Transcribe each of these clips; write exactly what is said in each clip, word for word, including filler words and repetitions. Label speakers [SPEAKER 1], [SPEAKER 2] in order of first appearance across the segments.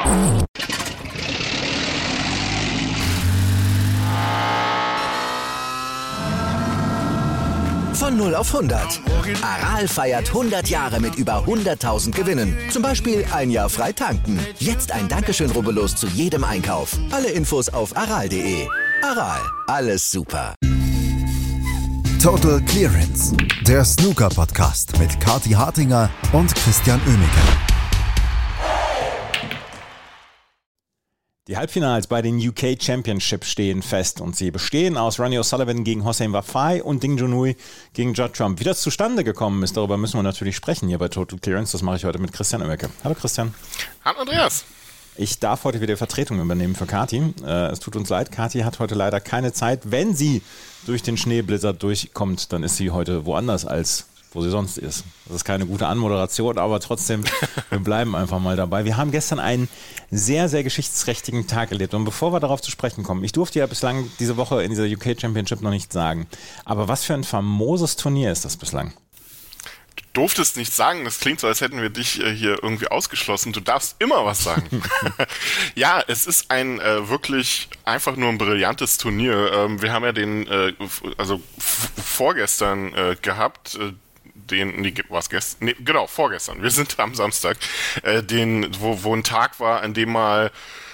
[SPEAKER 1] Von null auf hundert. Aral feiert hundert Jahre mit über hunderttausend Gewinnen. Zum Beispiel ein Jahr frei tanken. Jetzt ein Dankeschön, rubbellos zu jedem Einkauf. Alle Infos auf aral punkt de. Aral, alles super.
[SPEAKER 2] Total Clearance, der Snooker-Podcast mit Kathi Hartinger und Christian Oemeke.
[SPEAKER 3] Die Halbfinals bei den U K Championship stehen fest und sie bestehen aus Ronnie O'Sullivan gegen Hossein Wafai und Ding Junhui gegen Judd Trump. Wie das zustande gekommen ist, darüber müssen wir natürlich sprechen hier bei Total Clearance. Das mache ich heute mit Christian Oemeke. Hallo Christian.
[SPEAKER 4] Hallo Andreas.
[SPEAKER 3] Ich darf heute wieder Vertretung übernehmen für Kathi. Äh, es tut uns leid, Kathi hat heute leider keine Zeit. Wenn sie durch den Schneeblizzard durchkommt, dann ist sie heute woanders als wo sie sonst ist. Das ist keine gute Anmoderation, aber trotzdem, wir bleiben einfach mal dabei. Wir haben gestern einen sehr, sehr geschichtsträchtigen Tag erlebt. Und bevor wir darauf zu sprechen kommen, ich durfte ja bislang diese Woche in dieser U K Championship noch nichts sagen. Aber was für ein famoses Turnier ist das bislang?
[SPEAKER 4] Du durftest nichts sagen, das klingt so, als hätten wir dich äh, hier irgendwie ausgeschlossen. Du darfst immer was sagen. Ja, es ist ein äh, wirklich einfach nur ein brillantes Turnier. Ähm, wir haben ja den, äh, also f- vorgestern äh, gehabt, äh, den, nee, was gestern, nee, genau, vorgestern, wir sind am Samstag, äh, den, wo, wo ein Tag war, an dem mal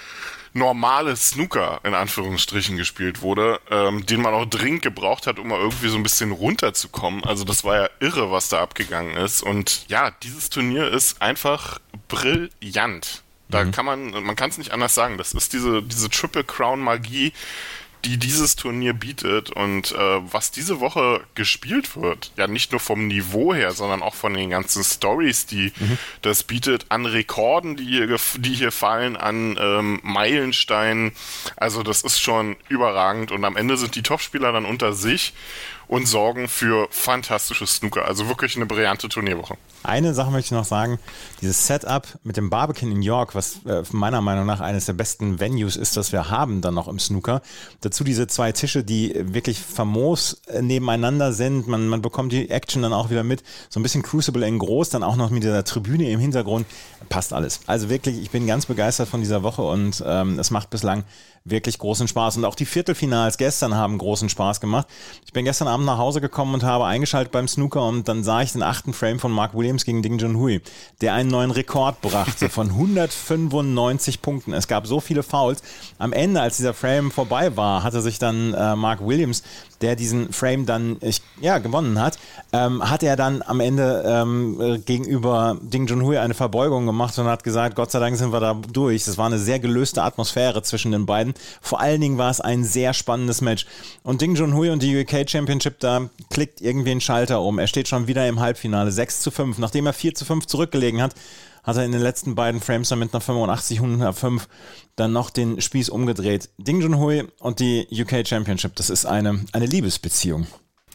[SPEAKER 4] normales Snooker in Anführungsstrichen gespielt wurde, ähm, den man auch dringend gebraucht hat, um mal irgendwie so ein bisschen runterzukommen. Also das war ja irre, was da abgegangen ist. Und ja, dieses Turnier ist einfach brillant. Da mhm. kann man, man kann es nicht anders sagen. Das ist diese, diese Triple Crown Magie, die dieses Turnier bietet und äh, was diese Woche gespielt wird, ja nicht nur vom Niveau her, sondern auch von den ganzen Stories, die mhm. das bietet, an Rekorden, die hier, die hier fallen, an ähm, Meilensteinen, also das ist schon überragend und am Ende sind die Topspieler dann unter sich und sorgen für fantastisches Snooker, also wirklich eine brillante Turnierwoche.
[SPEAKER 3] Eine Sache möchte ich noch sagen, dieses Setup mit dem Barbican in York, was äh, meiner Meinung nach eines der besten Venues ist, das wir haben dann noch im Snooker. Dazu diese zwei Tische, die wirklich famos äh, nebeneinander sind, man, man bekommt die Action dann auch wieder mit, so ein bisschen Crucible in groß, dann auch noch mit dieser Tribüne im Hintergrund, passt alles. Also wirklich, ich bin ganz begeistert von dieser Woche und ähm, es macht bislang wirklich großen Spaß. Und auch die Viertelfinals gestern haben großen Spaß gemacht. Ich bin gestern Abend nach Hause gekommen und habe eingeschaltet beim Snooker und dann sah ich den achten Frame von Mark Williams gegen Ding Junhui, der einen neuen Rekord brachte von hundertfünfundneunzig Punkten. Es gab so viele Fouls. Am Ende, als dieser Frame vorbei war, hatte sich dann äh, Mark Williams, der diesen Frame dann ich, ja, gewonnen hat, ähm, hat er dann am Ende ähm, gegenüber Ding Junhui eine Verbeugung gemacht und hat gesagt, Gott sei Dank sind wir da durch. Das war eine sehr gelöste Atmosphäre zwischen den beiden. Vor allen Dingen war es ein sehr spannendes Match. Und Ding Junhui und die U K Championship, da klickt irgendwie ein Schalter um. Er steht schon wieder im Halbfinale, sechs zu fünf. Nachdem er vier zu fünf zurückgelegen hat, hat er in den letzten beiden Frames dann mit einer fünfundachtzig hundertfünf dann noch den Spieß umgedreht. Ding Junhui und die U K Championship, das ist eine, eine Liebesbeziehung.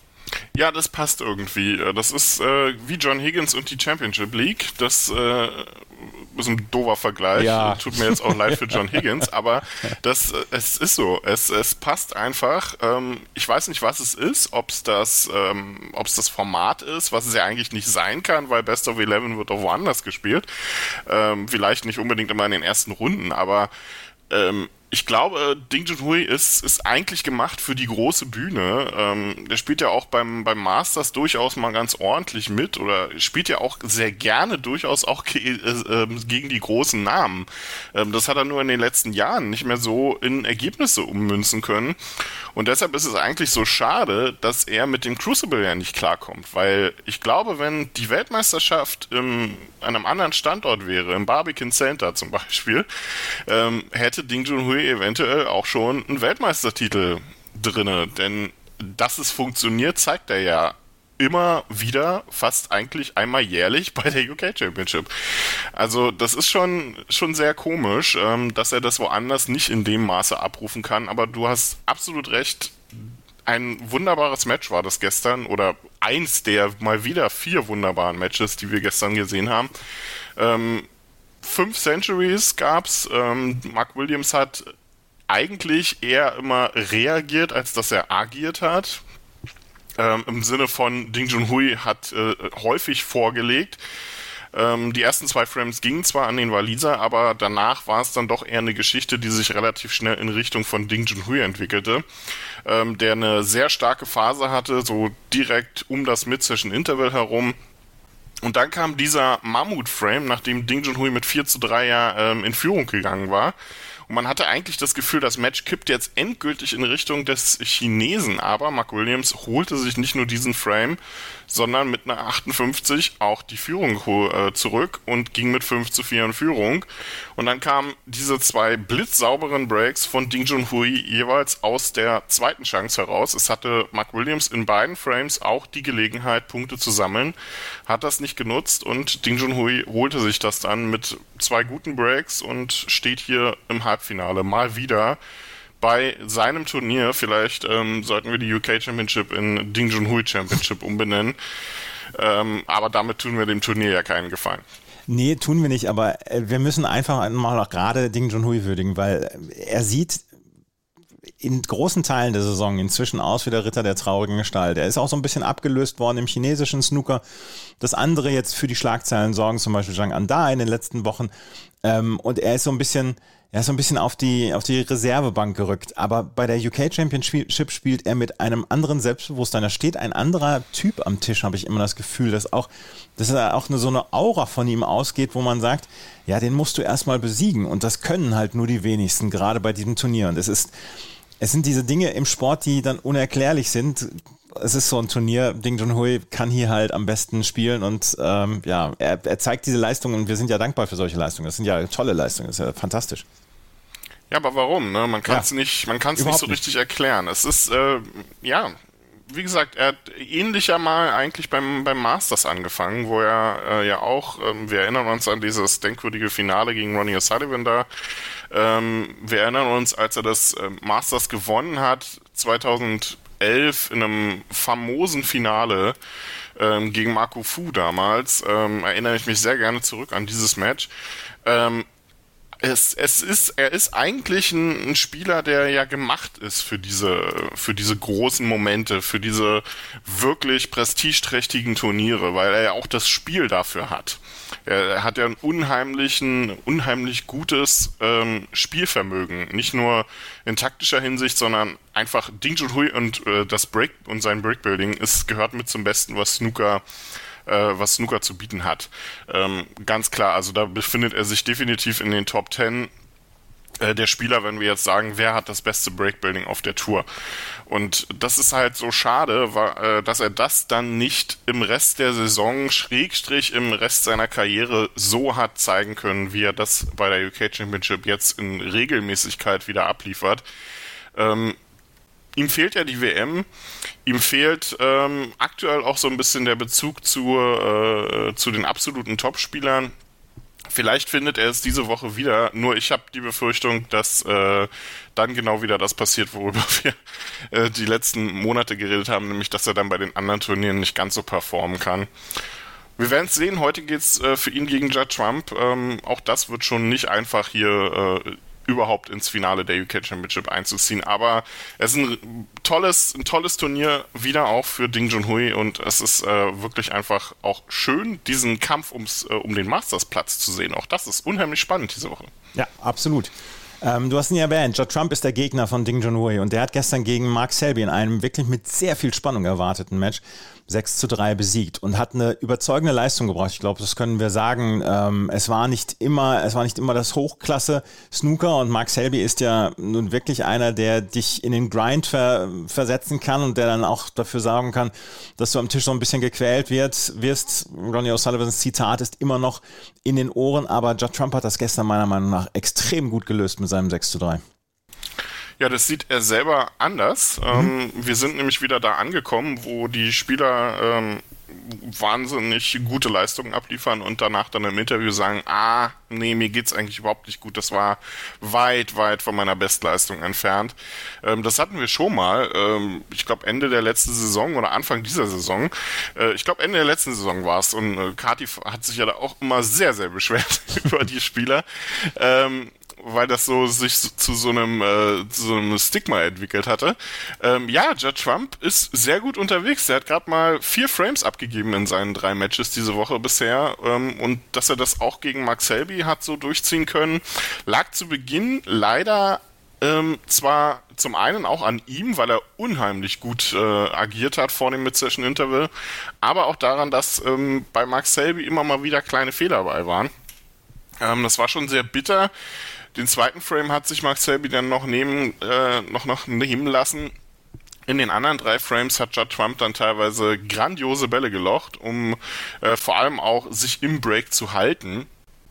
[SPEAKER 4] Ja, das passt irgendwie. Das ist äh, wie John Higgins und die Championship League. Das äh, ist ein doofer Vergleich.
[SPEAKER 3] Ja.
[SPEAKER 4] Tut mir jetzt auch leid für John Higgins, aber das, es ist so. Es, es passt einfach. Ähm, ich weiß nicht, was es ist, ob es das, ähm, ob es das Format ist, was es ja eigentlich nicht sein kann, weil Best of Eleven wird auch woanders gespielt. Ähm, vielleicht nicht unbedingt immer in den ersten Runden, aber ähm, ich glaube, Ding Junhui ist, ist eigentlich gemacht für die große Bühne. Ähm, der spielt ja auch beim, beim Masters durchaus mal ganz ordentlich mit oder spielt ja auch sehr gerne durchaus auch ge- äh, gegen die großen Namen. Ähm, das hat er nur in den letzten Jahren nicht mehr so in Ergebnisse ummünzen können. Und deshalb ist es eigentlich so schade, dass er mit dem Crucible ja nicht klarkommt. Weil ich glaube, wenn die Weltmeisterschaft in einem anderen Standort wäre, im Barbican Center zum Beispiel, ähm, hätte Ding Junhui eventuell auch schon einen Weltmeistertitel drinne, denn dass es funktioniert, zeigt er ja immer wieder, fast eigentlich einmal jährlich bei der U K Championship. Also das ist schon schon sehr komisch, ähm, dass er das woanders nicht in dem Maße abrufen kann, aber du hast absolut recht, ein wunderbares Match war das gestern, oder eins der mal wieder vier wunderbaren Matches, die wir gestern gesehen haben. Ähm, fünf Centuries gab's, ähm, Mark Williams hat eigentlich eher immer reagiert, als dass er agiert hat. Ähm, im Sinne von Ding Junhui hat äh, häufig vorgelegt. Ähm, die ersten zwei Frames gingen zwar an den Waliser, aber danach war es dann doch eher eine Geschichte, die sich relativ schnell in Richtung von Ding Junhui entwickelte, ähm, der eine sehr starke Phase hatte, so direkt um das Mid-Session-Interval herum. Und dann kam dieser Mammut-Frame, nachdem Ding Junhui mit vier zu drei ja ähm, in Führung gegangen war. Und man hatte eigentlich das Gefühl, das Match kippt jetzt endgültig in Richtung des Chinesen. Aber Mark Williams holte sich nicht nur diesen Frame, sondern mit einer achtundfünfzig auch die Führung äh, zurück und ging mit fünf zu vier in Führung. Und dann kamen diese zwei blitzsauberen Breaks von Ding Junhui jeweils aus der zweiten Chance heraus. Es hatte Mark Williams in beiden Frames auch die Gelegenheit, Punkte zu sammeln, hat das nicht genutzt und Ding Junhui holte sich das dann mit zwei guten Breaks und steht hier im Halbfinale mal wieder bei seinem Turnier. Vielleicht ähm, sollten wir die U K Championship in Ding Junhui Championship umbenennen. Ähm, aber damit tun wir dem Turnier ja keinen Gefallen.
[SPEAKER 3] Nee, tun wir nicht, aber wir müssen einfach einmal auch gerade Ding Junhui würdigen, weil er sieht in großen Teilen der Saison inzwischen aus wie der Ritter der traurigen Gestalt. Er ist auch so ein bisschen abgelöst worden im chinesischen Snooker. Das andere jetzt für die Schlagzeilen sorgen, zum Beispiel Zhang Anda in den letzten Wochen. Ähm, und er ist so ein bisschen... Er ist so ein bisschen auf die, auf die Reservebank gerückt, aber bei der U K Championship spielt er mit einem anderen Selbstbewusstsein. Da steht ein anderer Typ am Tisch, habe ich immer das Gefühl, dass auch, dass da auch eine, so eine Aura von ihm ausgeht, wo man sagt, ja, den musst du erstmal besiegen und das können halt nur die wenigsten, gerade bei diesem Turnier. Und es ist, es sind diese Dinge im Sport, die dann unerklärlich sind. Es ist so ein Turnier, Ding Junhui kann hier halt am besten spielen und ähm, ja, er, er zeigt diese Leistungen und wir sind ja dankbar für solche Leistungen. Das sind ja tolle Leistungen, das ist ja fantastisch.
[SPEAKER 4] Ja, aber warum? Ne? Man kann es ja. nicht, man kann es nicht so
[SPEAKER 3] nicht.
[SPEAKER 4] richtig erklären. Es ist, äh, ja, wie gesagt, er hat ähnlicher mal eigentlich beim, beim Masters angefangen, wo er äh, ja auch, ähm, wir erinnern uns an dieses denkwürdige Finale gegen Ronnie O'Sullivan da. Ähm, wir erinnern uns, als er das äh, Masters gewonnen hat, zweitausendelf in einem famosen Finale ähm, gegen Marco Fu damals, ähm, erinnere ich mich sehr gerne zurück an dieses Match. Ähm, Es, es ist, er ist eigentlich ein, ein Spieler, der ja gemacht ist für diese, für diese großen Momente, für diese wirklich prestigeträchtigen Turniere, weil er ja auch das Spiel dafür hat. Er, er hat ja ein unheimlichen, unheimlich gutes ähm, Spielvermögen, nicht nur in taktischer Hinsicht, sondern einfach Ding Junhui und äh, das Break und sein Breakbuilding ist gehört mit zum Besten, was Snooker was Snooker zu bieten hat. Ähm, ganz klar, also da befindet er sich definitiv in den Top Ten äh, der Spieler, wenn wir jetzt sagen, wer hat das beste Breakbuilding auf der Tour. Und das ist halt so schade, war, äh, dass er das dann nicht im Rest der Saison, Schrägstrich im Rest seiner Karriere so hat zeigen können, wie er das bei der U K Championship jetzt in Regelmäßigkeit wieder abliefert. Ähm, Ihm fehlt ja die W M, ihm fehlt ähm, aktuell auch so ein bisschen der Bezug zu, äh, zu den absoluten Topspielern. Vielleicht findet er es diese Woche wieder, nur ich habe die Befürchtung, dass äh, dann genau wieder das passiert, worüber wir äh, die letzten Monate geredet haben, nämlich dass er dann bei den anderen Turnieren nicht ganz so performen kann. Wir werden es sehen, heute geht es äh, für ihn gegen Judd Trump. Ähm, auch das wird schon nicht einfach hier äh, überhaupt ins Finale der U K Championship einzuziehen, aber es ist ein tolles, ein tolles Turnier wieder auch für Ding Junhui und es ist äh, wirklich einfach auch schön, diesen Kampf ums, äh, um den Masters-Platz zu sehen. Auch das ist unheimlich spannend diese Woche.
[SPEAKER 3] Ja, absolut. Ähm, du hast ihn ja erwähnt, Judd Trump ist der Gegner von Ding Junhui und der hat gestern gegen Mark Selby in einem wirklich mit sehr viel Spannung erwarteten Match sechs zu drei besiegt und hat eine überzeugende Leistung gebracht. Ich glaube, das können wir sagen. Ähm, es war nicht immer, es war nicht immer das Hochklasse-Snooker und Mark Selby ist ja nun wirklich einer, der dich in den Grind ver- versetzen kann und der dann auch dafür sorgen kann, dass du am Tisch so ein bisschen gequält wird, wirst. Ronnie O'Sullivans Zitat ist immer noch in den Ohren, aber Judd Trump hat das gestern meiner Meinung nach extrem gut gelöst mit seinem sechs zu drei.
[SPEAKER 4] Ja, das sieht er selber anders. Mhm. Ähm, wir sind nämlich wieder da angekommen, wo die Spieler ähm, wahnsinnig gute Leistungen abliefern und danach dann im Interview sagen, ah, nee, mir geht's eigentlich überhaupt nicht gut. Das war weit, weit von meiner Bestleistung entfernt. Ähm, das hatten wir schon mal. Ähm, ich glaube, Ende der letzten Saison oder Anfang dieser Saison. Äh, ich glaube, Ende der letzten Saison war es. Und äh, Kati hat sich ja da auch immer sehr, sehr beschwert über die Spieler. Ähm, weil das so sich zu so einem, äh, zu so einem Stigma entwickelt hatte. Ähm, ja, Judd Trump ist sehr gut unterwegs. Der hat gerade mal vier Frames abgegeben in seinen drei Matches diese Woche bisher. Ähm, und dass er das auch gegen Mark Selby hat so durchziehen können, lag zu Beginn leider ähm, zwar zum einen auch an ihm, weil er unheimlich gut äh, agiert hat vor dem Mid-Session-Interval, aber auch daran, dass ähm, bei Mark Selby immer mal wieder kleine Fehler dabei waren. Ähm, das war schon sehr bitter. Den zweiten Frame hat sich Mark Selby dann noch nehmen, äh, noch, noch nehmen lassen. In den anderen drei Frames hat Judd Trump dann teilweise grandiose Bälle gelocht, um äh, vor allem auch sich im Break zu halten.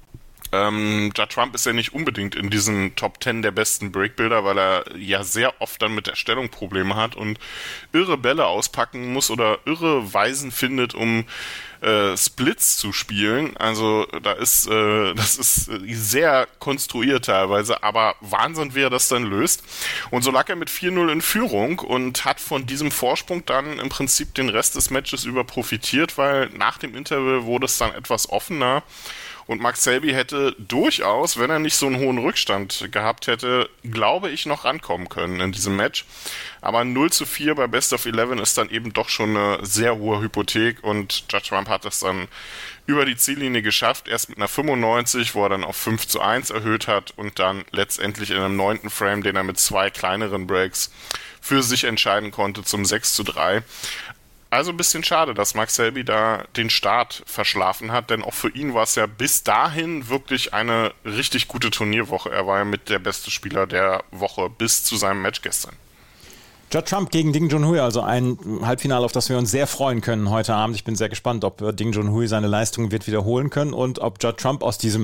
[SPEAKER 4] Ähm, Judd Trump ist ja nicht unbedingt in diesen Top Ten der besten Breakbuilder, weil er ja sehr oft dann mit der Stellung Probleme hat und irre Bälle auspacken muss oder irre Weisen findet, um äh, Splits zu spielen. Also da ist äh, das ist sehr konstruiert teilweise, aber Wahnsinn, wie er das dann löst. Und so lag er mit vier null in Führung und hat von diesem Vorsprung dann im Prinzip den Rest des Matches über profitiert, weil nach dem Interval wurde es dann etwas offener. Und Mark Selby hätte durchaus, wenn er nicht so einen hohen Rückstand gehabt hätte, glaube ich, noch rankommen können in diesem Match. Aber null zu vier bei Best of elf ist dann eben doch schon eine sehr hohe Hypothek und Judd Trump hat es dann über die Ziellinie geschafft, erst mit einer fünfundneunzig, wo er dann auf fünf zu eins erhöht hat und dann letztendlich in einem neunten Frame, den er mit zwei kleineren Breaks für sich entscheiden konnte, zum sechs zu drei. Also ein bisschen schade, dass Mark Selby da den Start verschlafen hat, denn auch für ihn war es ja bis dahin wirklich eine richtig gute Turnierwoche. Er war ja mit der beste Spieler der Woche bis zu seinem Match gestern.
[SPEAKER 3] Judd Trump gegen Ding Junhui, also ein Halbfinale, auf das wir uns sehr freuen können heute Abend. Ich bin sehr gespannt, ob Ding Junhui seine Leistung wird wiederholen können und ob Judd Trump aus diesem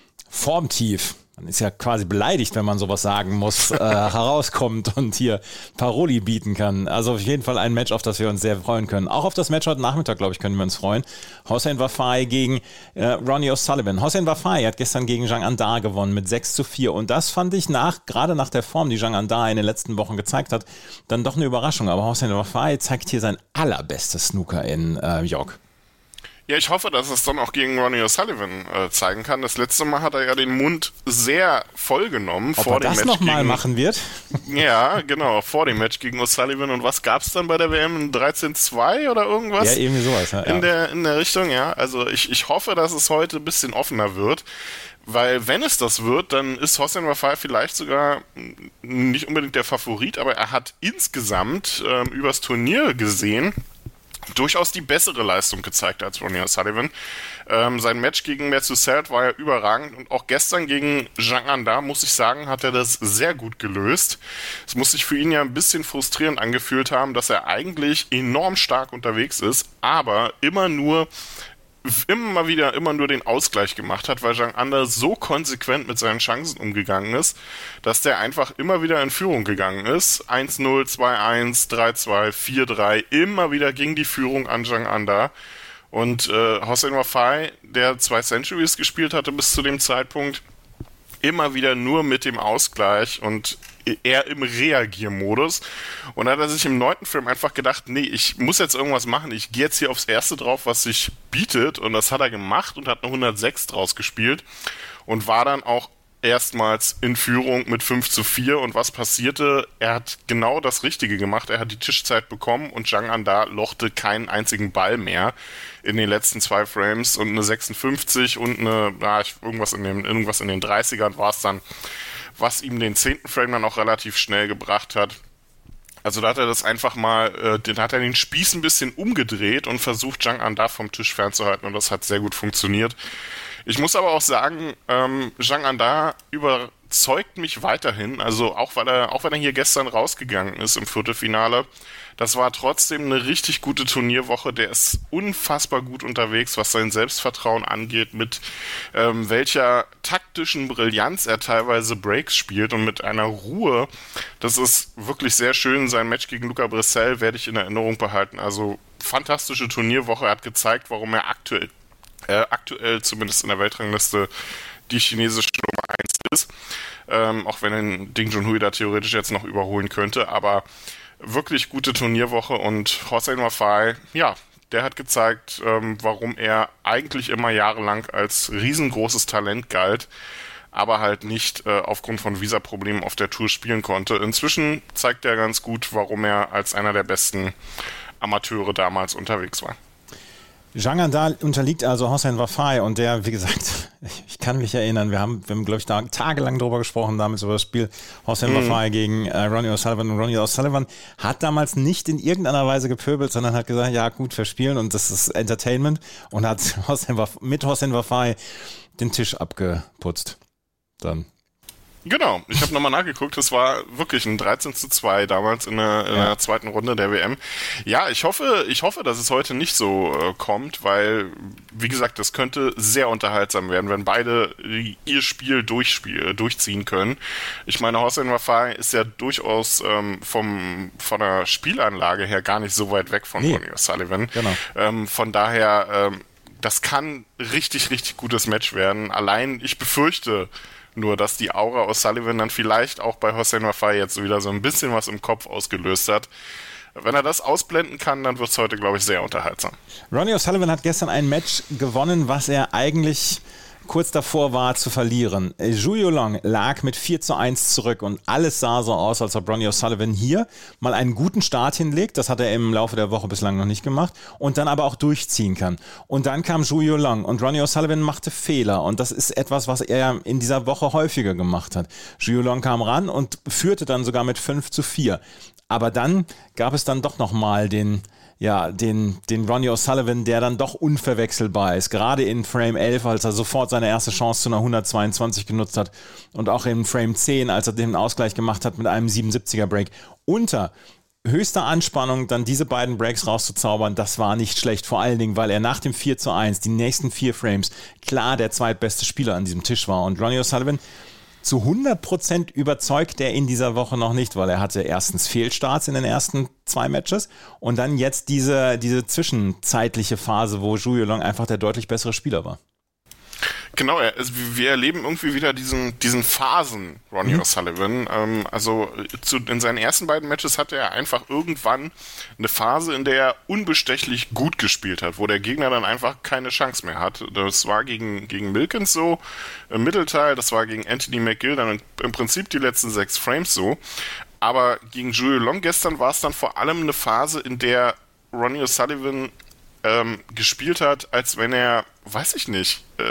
[SPEAKER 3] Formtief, man ist ja quasi beleidigt, wenn man sowas sagen muss, äh, herauskommt und hier Paroli bieten kann. Also auf jeden Fall ein Match, auf das wir uns sehr freuen können. Auch auf das Match heute Nachmittag, glaube ich, können wir uns freuen. Hossein Wafai gegen äh, Ronnie O'Sullivan. Hossein Wafai hat gestern gegen Zhang Anda gewonnen mit sechs zu vier und das fand ich nach, gerade nach der Form, die Zhang Anda in den letzten Wochen gezeigt hat, dann doch eine Überraschung. Aber Hossein Wafai zeigt hier sein allerbestes Snooker in äh, York.
[SPEAKER 4] Ja, ich hoffe, dass es dann auch gegen Ronnie O'Sullivan äh, zeigen kann. Das letzte Mal hat er ja den Mund sehr voll genommen
[SPEAKER 3] Ob
[SPEAKER 4] vor
[SPEAKER 3] er
[SPEAKER 4] dem
[SPEAKER 3] das
[SPEAKER 4] Match
[SPEAKER 3] noch mal
[SPEAKER 4] gegen,
[SPEAKER 3] machen wird?
[SPEAKER 4] Ja, genau, vor dem Match gegen O'Sullivan. Und was gab's dann bei der W M? dreizehn zwei oder irgendwas?
[SPEAKER 3] Ja, irgendwie sowas. Ja,
[SPEAKER 4] in,
[SPEAKER 3] ja.
[SPEAKER 4] Der, in der Richtung, ja. Also ich, ich hoffe, dass es heute ein bisschen offener wird. Weil wenn es das wird, dann ist Hossein Wafai vielleicht sogar nicht unbedingt der Favorit, aber er hat insgesamt ähm, übers Turnier gesehen durchaus die bessere Leistung gezeigt als Ronnie O'Sullivan. Ähm, sein Match gegen Matthew Selt war ja überragend und auch gestern gegen Zhang Anda, muss ich sagen, hat er das sehr gut gelöst. Es muss sich für ihn ja ein bisschen frustrierend angefühlt haben, dass er eigentlich enorm stark unterwegs ist, aber immer nur immer mal wieder immer nur den Ausgleich gemacht hat, weil Zhang Anda so konsequent mit seinen Chancen umgegangen ist, dass der einfach immer wieder in Führung gegangen ist. eins null, zwei eins, drei zwei, vier drei, immer wieder ging die Führung an Zhang Anda. Und äh, Hossein Wafai, der zwei Centuries gespielt hatte bis zu dem Zeitpunkt, immer wieder nur mit dem Ausgleich und eher im Reagiermodus. Und da hat er sich im neunten Frame einfach gedacht, nee, ich muss jetzt irgendwas machen. Ich gehe jetzt hier aufs erste drauf, was sich bietet. Und das hat er gemacht und hat eine hundertsechs draus gespielt. Und war dann auch erstmals in Führung mit fünf zu vier. Und was passierte? Er hat genau das Richtige gemacht. Er hat die Tischzeit bekommen und Zhang Anda lochte keinen einzigen Ball mehr in den letzten zwei Frames. Und eine sechsundfünfzig und eine, ja, irgendwas in den, irgendwas in den dreißigern war es dann, was ihm den zehnten Frame dann auch relativ schnell gebracht hat. Also da hat er das einfach mal, äh, den hat er den Spieß ein bisschen umgedreht und versucht, Zhang Anda vom Tisch fernzuhalten und das hat sehr gut funktioniert. Ich muss aber auch sagen, ähm, Zhang Anda überzeugt mich weiterhin, also auch weil er, auch wenn er hier gestern rausgegangen ist im Viertelfinale, das war trotzdem eine richtig gute Turnierwoche. Der ist unfassbar gut unterwegs, was sein Selbstvertrauen angeht, mit ähm, welcher taktischen Brillanz er teilweise Breaks spielt und mit einer Ruhe. Das ist wirklich sehr schön. Sein Match gegen Luca Bressel werde ich in Erinnerung behalten. Also fantastische Turnierwoche. Er hat gezeigt, warum er aktuell, äh, aktuell zumindest in der Weltrangliste die chinesische Nummer eins ist. Ähm, auch wenn Ding Junhui da theoretisch jetzt noch überholen könnte, aber wirklich gute Turnierwoche und Hossein Wafai, ja, der hat gezeigt, ähm, warum er eigentlich immer jahrelang als riesengroßes Talent galt, aber halt nicht äh, aufgrund von Visa-Problemen auf der Tour spielen konnte. Inzwischen zeigt er ganz gut, warum er als einer der besten Amateure damals unterwegs war.
[SPEAKER 3] Zhang Anda unterliegt also Hossein Wafai und der, wie gesagt, ich kann mich erinnern, wir haben, wir haben glaube ich, da tagelang drüber gesprochen, damals über das Spiel Hossein mhm. Wafai gegen äh, Ronnie O'Sullivan. Und Ronnie O'Sullivan hat damals nicht in irgendeiner Weise gepöbelt, sondern hat gesagt, ja gut, wir spielen und das ist Entertainment und hat Hossein Waf- mit Hossein Wafai den Tisch abgeputzt. Dann.
[SPEAKER 4] Genau, ich habe nochmal nachgeguckt, es war wirklich ein dreizehn zu zwei damals in der, in der ja. zweiten Runde der W M. Ja, ich hoffe, ich hoffe, dass es heute nicht so äh, kommt, weil, wie gesagt, das könnte sehr unterhaltsam werden, wenn beide ihr Spiel durchspiel, durchziehen können. Ich meine, Hossein Wafai ist ja durchaus ähm, vom, von der Spielanlage her gar nicht so weit weg von nee. Ronnie O'Sullivan. Genau. Ähm, von daher, ähm, das kann richtig, richtig gutes Match werden. Allein, ich befürchte nur, dass die Aura aus Sullivan dann vielleicht auch bei Hossein Wafai jetzt wieder so ein bisschen was im Kopf ausgelöst hat. Wenn er das ausblenden kann, dann wird es heute, glaube ich, sehr unterhaltsam.
[SPEAKER 3] Ronnie O'Sullivan hat gestern ein Match gewonnen, was er eigentlich kurz davor war zu verlieren. Zhu Yuelong lag mit vier zu eins zurück und alles sah so aus, als ob Ronnie O'Sullivan hier mal einen guten Start hinlegt. Das hat er im Laufe der Woche bislang noch nicht gemacht und dann aber auch durchziehen kann. Und dann kam Zhu Yuelong und Ronnie O'Sullivan machte Fehler und das ist etwas, was er in dieser Woche häufiger gemacht hat. Zhu Yuelong kam ran und führte dann sogar mit fünf zu vier. Aber dann gab es dann doch nochmal den Ja, den, den Ronnie O'Sullivan, der dann doch unverwechselbar ist. Gerade in Frame elf, als er sofort seine erste Chance zu einer hundertzweiundzwanzig genutzt hat. Und auch in Frame zehn, als er den Ausgleich gemacht hat mit einem siebenundsiebziger Break. Unter höchster Anspannung dann diese beiden Breaks rauszuzaubern, das war nicht schlecht. Vor allen Dingen, weil er nach dem vier zu eins, die nächsten vier Frames, klar der zweitbeste Spieler an diesem Tisch war. Und Ronnie O'Sullivan, zu hundert Prozent überzeugt er in dieser Woche noch nicht, weil er hatte erstens Fehlstarts in den ersten zwei Matches und dann jetzt diese, diese zwischenzeitliche Phase, wo Zhu Yuelong einfach der deutlich bessere Spieler war.
[SPEAKER 4] Genau, also wir erleben irgendwie wieder diesen, diesen Phasen Ronnie mhm. O'Sullivan. Ähm, also zu, in seinen ersten beiden Matches hatte er einfach irgendwann eine Phase, in der er unbestechlich gut gespielt hat, wo der Gegner dann einfach keine Chance mehr hat. Das war gegen, gegen Milkins so im Mittelteil, das war gegen Anthony McGill dann im Prinzip die letzten sechs Frames so. Aber gegen Zhu Yuelong gestern war es dann vor allem eine Phase, in der Ronnie O'Sullivan ähm, gespielt hat, als wenn er, weiß ich nicht, äh,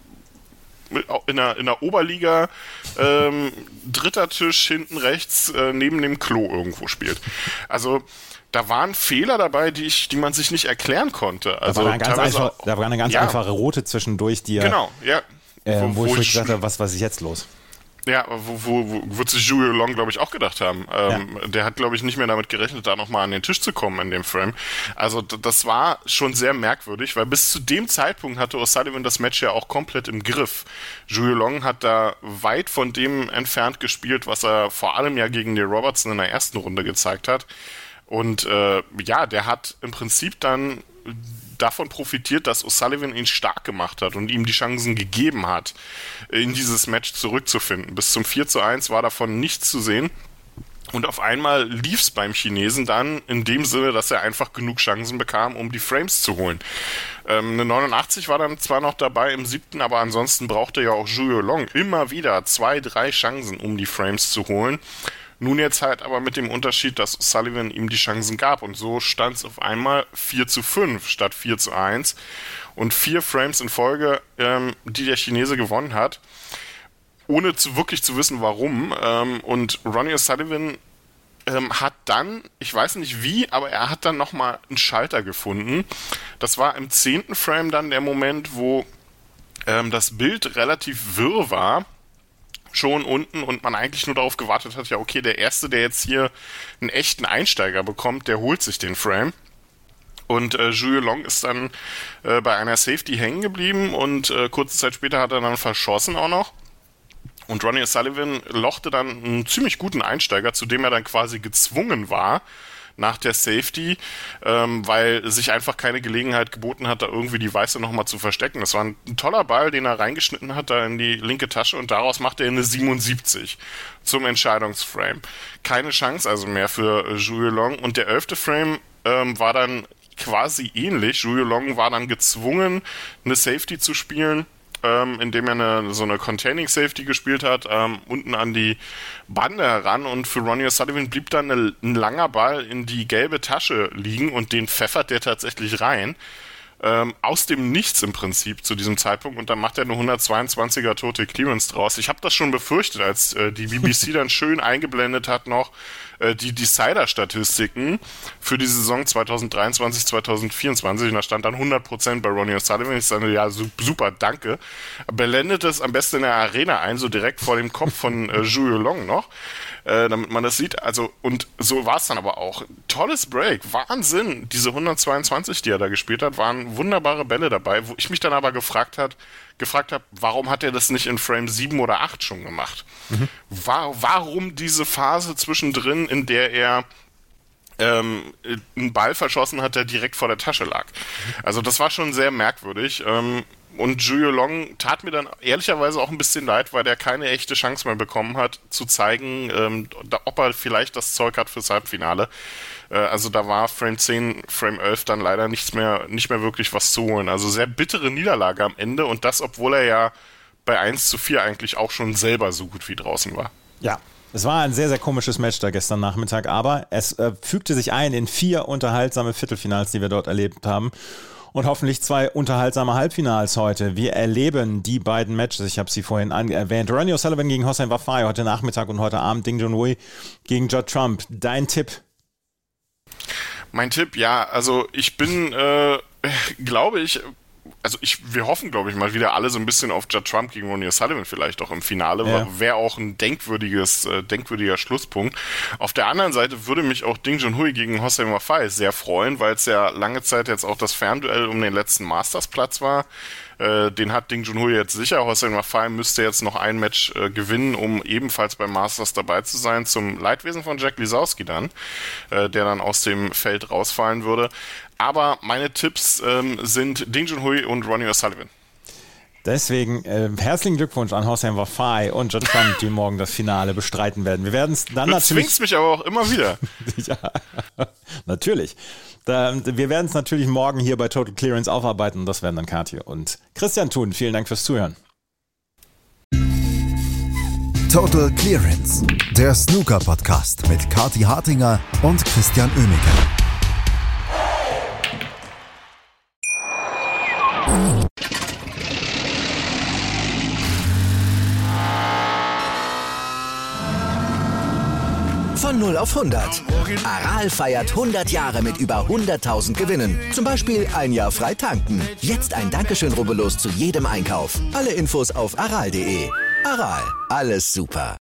[SPEAKER 4] in der, in der Oberliga ähm, dritter Tisch hinten rechts äh, neben dem Klo irgendwo spielt. Also da waren Fehler dabei, die ich, die man sich nicht erklären konnte. Also
[SPEAKER 3] da war eine ganz, einfach, da war eine ganz ja. einfache rote zwischendurch, die
[SPEAKER 4] genau, ja.
[SPEAKER 3] Äh, wo, wo, wo ich gesagt habe, was, was ist jetzt los?
[SPEAKER 4] Ja, wo, wo, wo wird sich Zhu Yuelong, glaube ich, auch gedacht haben. Ähm, ja. Der hat, glaube ich, nicht mehr damit gerechnet, da nochmal an den Tisch zu kommen in dem Frame. Also d- das war schon sehr merkwürdig, weil bis zu dem Zeitpunkt hatte O'Sullivan das Match ja auch komplett im Griff. Zhu Yuelong hat da weit von dem entfernt gespielt, was er vor allem ja gegen den Robertson in der ersten Runde gezeigt hat. Und äh, ja, der hat im Prinzip dann davon profitiert, dass O'Sullivan ihn stark gemacht hat und ihm die Chancen gegeben hat, in dieses Match zurückzufinden. Bis zum vier zu eins war davon nichts zu sehen. Und auf einmal lief es beim Chinesen dann in dem Sinne, dass er einfach genug Chancen bekam, um die Frames zu holen. Ähm, eine neunundachtzig war dann zwar noch dabei im siebten, aber ansonsten brauchte ja auch Zhu Yuelong immer wieder zwei, drei Chancen, um die Frames zu holen. Nun jetzt halt aber mit dem Unterschied, dass O'Sullivan ihm die Chancen gab und so stand es auf einmal vier zu fünf statt vier zu eins und vier Frames in Folge, ähm, die der Chinese gewonnen hat, ohne zu wirklich zu wissen, warum. Ähm, und Ronnie O'Sullivan ähm, hat dann, ich weiß nicht wie, aber er hat dann nochmal einen Schalter gefunden. Das war im zehnten Frame dann der Moment, wo ähm, das Bild relativ wirr war, schon unten und man eigentlich nur darauf gewartet hat, ja okay, der Erste, der jetzt hier einen echten Einsteiger bekommt, der holt sich den Frame. Und äh, Zhu Yuelong ist dann äh, bei einer Safety hängen geblieben und äh, kurze Zeit später hat er dann verschossen auch noch. Und Ronnie O'Sullivan lochte dann einen ziemlich guten Einsteiger, zu dem er dann quasi gezwungen war, nach der Safety, ähm, weil sich einfach keine Gelegenheit geboten hat, da irgendwie die Weiße nochmal zu verstecken. Das war ein, ein toller Ball, den er reingeschnitten hat, da in die linke Tasche und daraus machte er eine siebenundsiebzig zum Entscheidungsframe. Keine Chance also mehr für Zhu Yuelong und der elfte Frame ähm, war dann quasi ähnlich. Zhu Yuelong war dann gezwungen, eine Safety zu spielen ähm, indem er eine, so eine Containing Safety gespielt hat, ähm, unten an die Bande heran und für Ronnie O'Sullivan blieb dann eine, ein langer Ball in die gelbe Tasche liegen und den pfeffert der tatsächlich rein. Ähm, aus dem Nichts im Prinzip zu diesem Zeitpunkt und dann macht er eine hundertzweiundzwanziger Total Clearance draus. Ich habe das schon befürchtet, als äh, die B B C dann schön eingeblendet hat noch äh, die Decider-Statistiken für die Saison zwanzig dreiundzwanzig zwanzig vierundzwanzig und da stand dann hundert Prozent bei Ronnie O'Sullivan. Ich sage, ja, super, danke. Blendet es am besten in der Arena ein, so direkt vor dem Kopf von äh, Zhu Yulong noch, äh, damit man das sieht. Also, und so war es dann aber auch. Tolles Break, Wahnsinn. Diese hundertzweiundzwanzig, die er da gespielt hat, waren wunderbare Bälle dabei, wo ich mich dann aber gefragt hat, gefragt habe, warum hat er das nicht in Frame sieben oder acht schon gemacht? Mhm. War, warum diese Phase zwischendrin, in der er ähm, einen Ball verschossen hat, der direkt vor der Tasche lag? Also das war schon sehr merkwürdig. Ähm, und Zhu Yulong tat mir dann ehrlicherweise auch ein bisschen leid, weil der keine echte Chance mehr bekommen hat, zu zeigen, ähm, da, ob er vielleicht das Zeug hat fürs Halbfinale. Äh, also da war Frame zehn, Frame elf dann leider nichts mehr, nicht mehr wirklich was zu holen. Also sehr bittere Niederlage am Ende und das, obwohl er ja bei eins zu vier eigentlich auch schon selber so gut wie draußen war.
[SPEAKER 3] Ja. Es war ein sehr, sehr komisches Match da gestern Nachmittag, aber es äh, fügte sich ein in vier unterhaltsame Viertelfinals, die wir dort erlebt haben. Und hoffentlich zwei unterhaltsame Halbfinals heute. Wir erleben die beiden Matches, ich habe sie vorhin erwähnt. Ronnie O'Sullivan gegen Hossein Wafai heute Nachmittag und heute Abend Ding Junhui gegen Judd Trump. Dein Tipp?
[SPEAKER 4] Mein Tipp, ja, also ich bin, äh, glaube ich, also ich, wir hoffen, glaube ich, mal wieder alle so ein bisschen auf Judd Trump gegen Ronnie O'Sullivan vielleicht auch im Finale. Ja. Wäre auch ein denkwürdiges, äh, denkwürdiger Schlusspunkt. Auf der anderen Seite würde mich auch Ding Junhui gegen Hossein Wafai sehr freuen, weil es ja lange Zeit jetzt auch das Fernduell um den letzten Masters-Platz war. Äh, den hat Ding Junhui jetzt sicher. Hossein Wafai müsste jetzt noch ein Match äh, gewinnen, um ebenfalls beim Masters dabei zu sein, zum Leidwesen von Jack Lisowski dann, äh, der dann aus dem Feld rausfallen würde. Aber meine Tipps ähm, sind Ding Junhui und Ronnie O'Sullivan.
[SPEAKER 3] Deswegen äh, herzlichen Glückwunsch an Hossein Wafai und Judd Trump, die morgen das Finale bestreiten werden. Wir werden es dann
[SPEAKER 4] du
[SPEAKER 3] natürlich... Du
[SPEAKER 4] zwingst mich aber auch immer wieder.
[SPEAKER 3] Ja, natürlich. Da, wir werden es natürlich morgen hier bei Total Clearance aufarbeiten und das werden dann Kathi und Christian tun. Vielen Dank fürs Zuhören.
[SPEAKER 2] Total Clearance, der Snooker-Podcast mit Kathi Hartinger und Christian Oemeke.
[SPEAKER 1] Von null auf hundert. Aral feiert hundert Jahre mit über hunderttausend Gewinnen. Zum Beispiel ein Jahr frei tanken. Jetzt ein Dankeschön, rubbellos zu jedem Einkauf. Alle Infos auf aral punkt de. Aral, alles super.